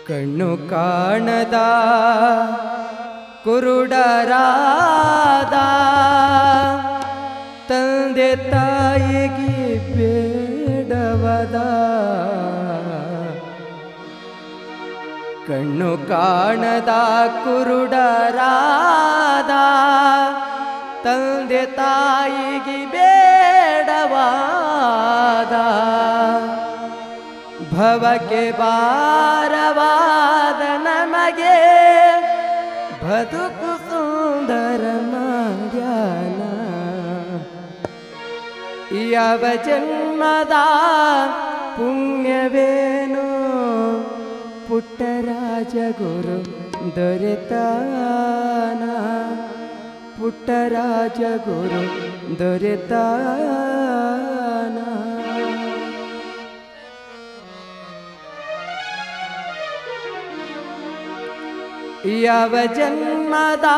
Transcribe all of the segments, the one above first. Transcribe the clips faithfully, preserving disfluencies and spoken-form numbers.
ಕಣ್ಣು ಕಾಣದ ಕುರುಡರಾದ ತಂದೆ ತಾಯಿಗೆ ಬೇಡವದ ಕಣ್ಣು ಕಾಣದ ಕುರುಡರಾದ ತಂದೆ ತಾಯಿಗೆ ಬೇಡವಾದ ಭವಕ್ಕೆ ಭಾರವಾದ ನಮಗೆ ಬದುಕು ಸುಂದರ ಮಾಡ್ಯಾನ ಯಾವ ಜನ್ಮದ ಪುಣ್ಯವೇನೋ ಪುಟ್ಟರಾಜ ಗುರು ದೊರೆತಾನ ಪುಟ್ಟರಾಜ ಗುರು ದೊರೆತಾನ ಯಾವ ಜನ್ಮದ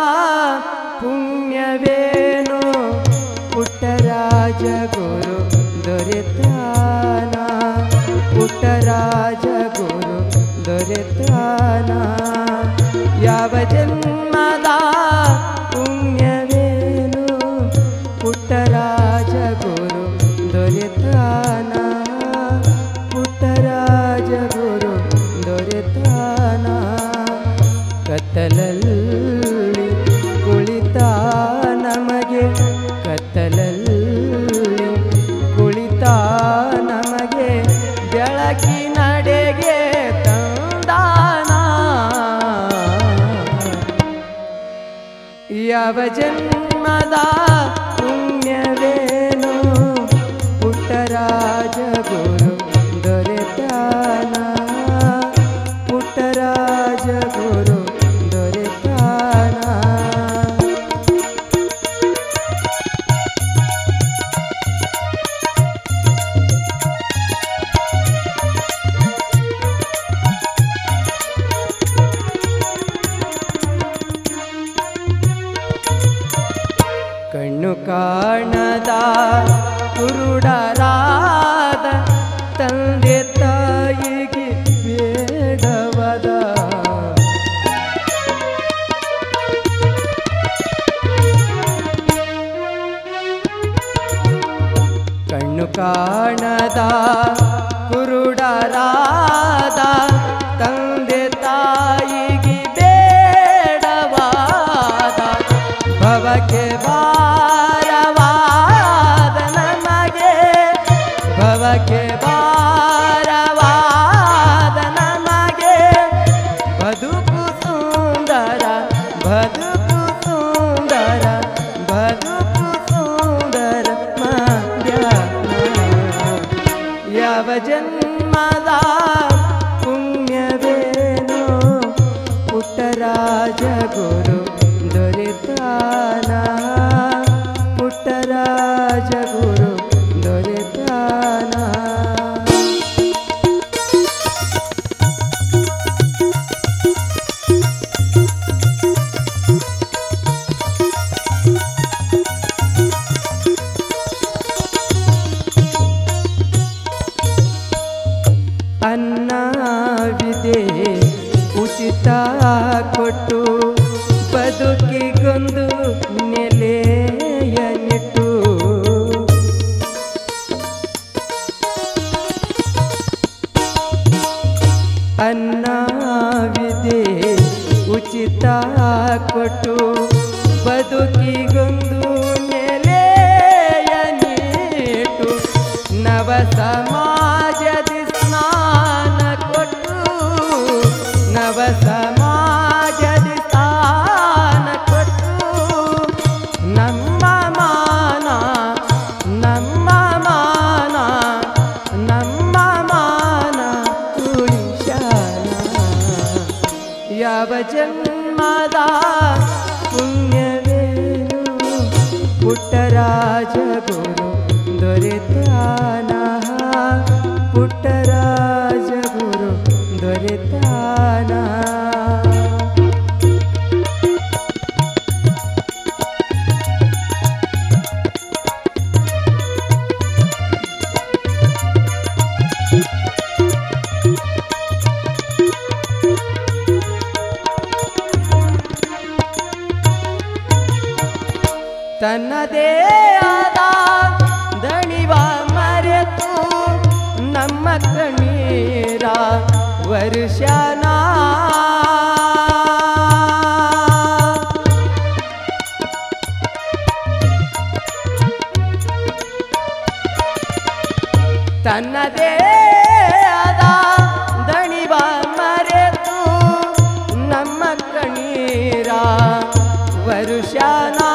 ಪುಣ್ಯವೇನೋ ಪುಟ್ಟರಾಜ ಗುರು ದೊರೆತಾನ ಪುಟ್ಟರಾಜ ಗುರು ದೊರೆತಾನ ಯಾವ ಜನ್ಮದ ಪುಣ್ಯವೇನೋ ಪುಟ್ಟರಾಜ ಗುರು ದೊರೆತಾನ ಪುಟ್ಟರಾಜ ಗುರು ದೊರೆತಾನ ಕತ್ತಲಲ್ಲಿ ಕುಳಿತ ನಮಗೆ ಕತ್ತಲಲ್ಲಿ ಕುಳಿತ ನಮಗೆ ಬೆಳಕಿನಡೆಗೆ ತಂದಾನ ಯಾವ ಜನ್ಮದ ಪುಣ್ಯವೇನೋ ಪುಟ್ಟರಾಜ ಗುರು ದೊರೆತಾನ ಪುಟ್ಟರಾಜ ಗುರು ಕಣ್ಣು ಕಾಣದ ಕುರುಡರಾದ ತಂದೆ ತಾಯಿಗೆ ಬೇಡವದ ಕಣ್ಣು ಕಾಣದ ಕುರುಡರಾದ ತಂದೆ ತಾಯಿಗೆ ಬೇಡವಾದ ಭವಕ್ಕೆ ಭಾರವಾದ ನಮಗೆ ಭವಕ್ಕೆ ಭಾರವಾದ ನಮಗೆ ಬದುಕು ಸುಂದರ ಬದುಕು ಸುಂದರ ಬದುಕು ಸುಂದರ ಮಾಡ್ಯಾನ ಯಾವ ಜನ್ಮದ ಪುಣ್ಯವೇನೋ ಪುಟ್ಟರಾಜ ಗುರು ದೊರೆತಾನ ಪುಟ್ಟರಾಜ ಗುರು ದೊರೆತಾನ ಅನ್ನವಿದೆ ಉಚಿತ ಕೊಟ್ಟು ಬದುಕಿಗೊಂದು ನೆಲೆಯನಿಟ್ಟು ಅನ್ನವಿದೆ ಉಚಿತ ಕೊಟ್ಟು ಬದುಕಿಗೊಂದು ನೆಲೆಯನಿಟ್ಟು ನವ ಸಮಾಜದ ಸ್ನಾನ ಕೊಟ್ಟು ನವ ಸಮಾಜದ ಸ್ಥಾನ ಕೊಟ್ಟು ನಮ್ಮ ಮಾನ ನಮ್ಮ ಮಾನ ನಮ್ಮ ಮಾನ ಉಳಿಸಾನ ಯಾವ ಜನ್ಮದ ಪುಣ್ಯವೇನು ಪುಟ್ಟರಾಜ ಗುರು ದೊರೆತಾನ ಪುಟ್ಟರಾಜ ಗುರು ದೊರೆತಾನ ತನ್ನದೇ ಆದ ದಣಿವ ಮರೆತು ನಮ್ಮ ಕಣ್ಣೀರ ವರ್ಷನ ತನ್ನದೇ ಆದ ದಣಿವ ಮರೆತು ನಮ್ಮ ಕಣ್ಣೀರ ವರುಷನ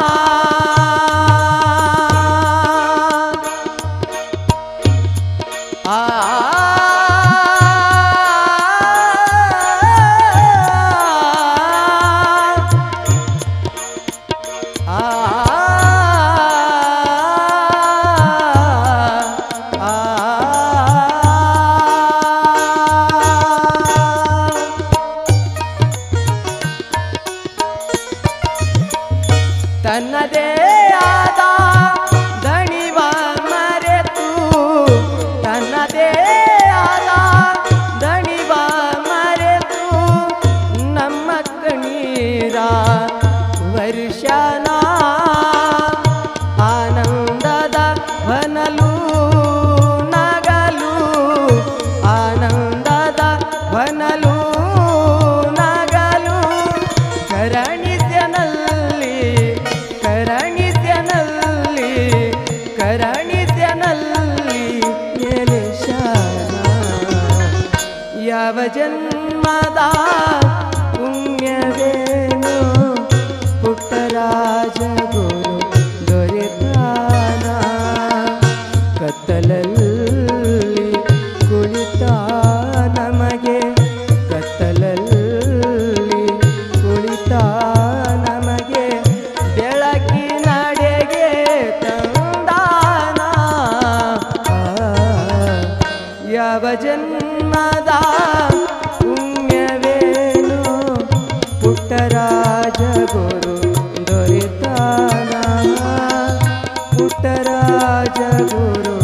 ಆ ತನ್ನದೇ ಆದ ದಣಿವ ಮರೆತು ತನ್ನದೇ ಆದ ದಣಿವ ಮರೆತು ನಮ್ಮ ಕಣ್ಣೀರ ವರ್ಷನ ಆನಂದದ ಹೊನಲು ನಗಲು ಆನಂದದ ಹೊನಲು ನಗಲು ಕರಣಿಸ್ಯನಲ್ಲಿ ಕರಣಿಸ್ಯನಲ್ಲಿ ಕರಣಿಸ್ಯನಲ್ಲಿ ಎಲೆಶಾನ ಯಾವ ಜನ್ಮದ ಪುಣ್ಯವೇನು ಪುಟ್ಟರಾಜ ಗುರು ದೊರೆತಾನ ಕತ್ತಲಲ್ಲಿ ಕುಳಿತ ನಮಗೆ ಕತ್ತಲಲ್ಲಿ ಕುಳಿತ ನಮಗೆ ಬೆಳಕಿನಡೆಗೆ ತಂದಾನ ಯಾವ ಜನ್ಮದ ಪುಣ್ಯವೇನು ಪುಟ್ಟರಾಜ ಗುರು ದೊರೆತಾನ ಪುಟ್ಟರಾಜ ಗುರು